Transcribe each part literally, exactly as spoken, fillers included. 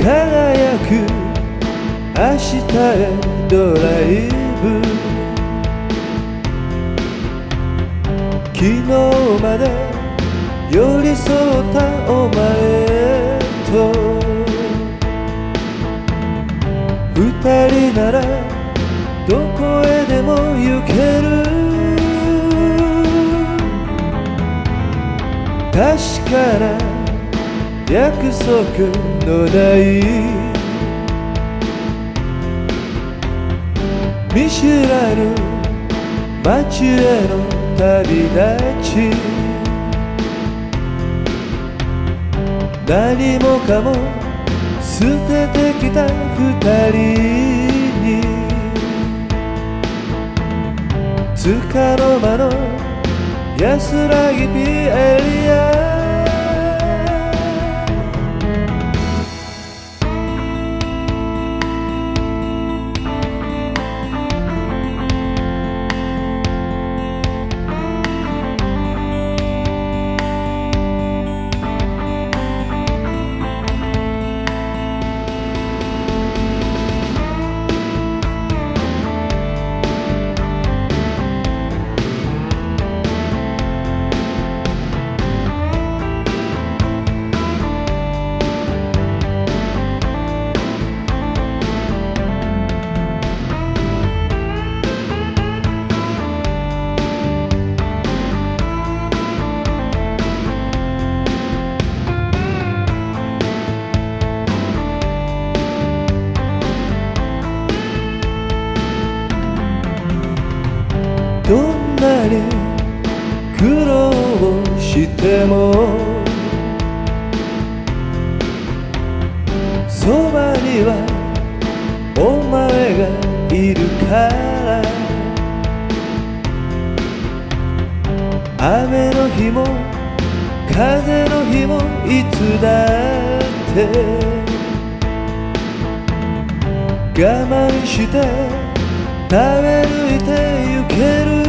輝く明日へドライブ、昨日まで寄り添ったお前と二人ならどこへでも行ける、確かな約束のない見知らぬ街への旅立ち、何もかも捨ててきた二人につかの間の安らぎピエリア、どんなに苦労してもそばにはお前がいるから、雨の日も風の日もいつだって我慢して食べ抜いてゆける、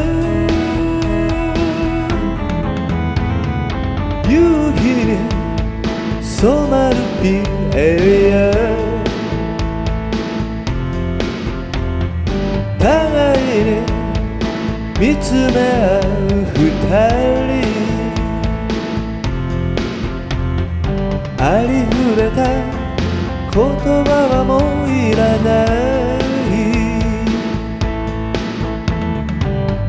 夕日に染まるピエリア、互いに見つめ合う二人、ありふれた言葉はもういらない、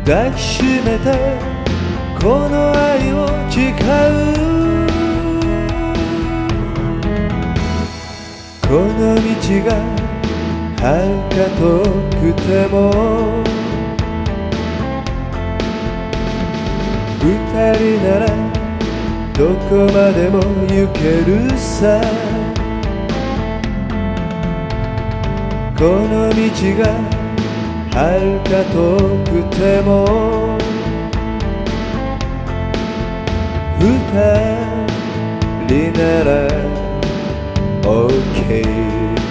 抱きしめてこの愛を誓う、この道が遥か遠くても二人ならどこまでも行けるさ、この道が遥か遠くても二人なら OK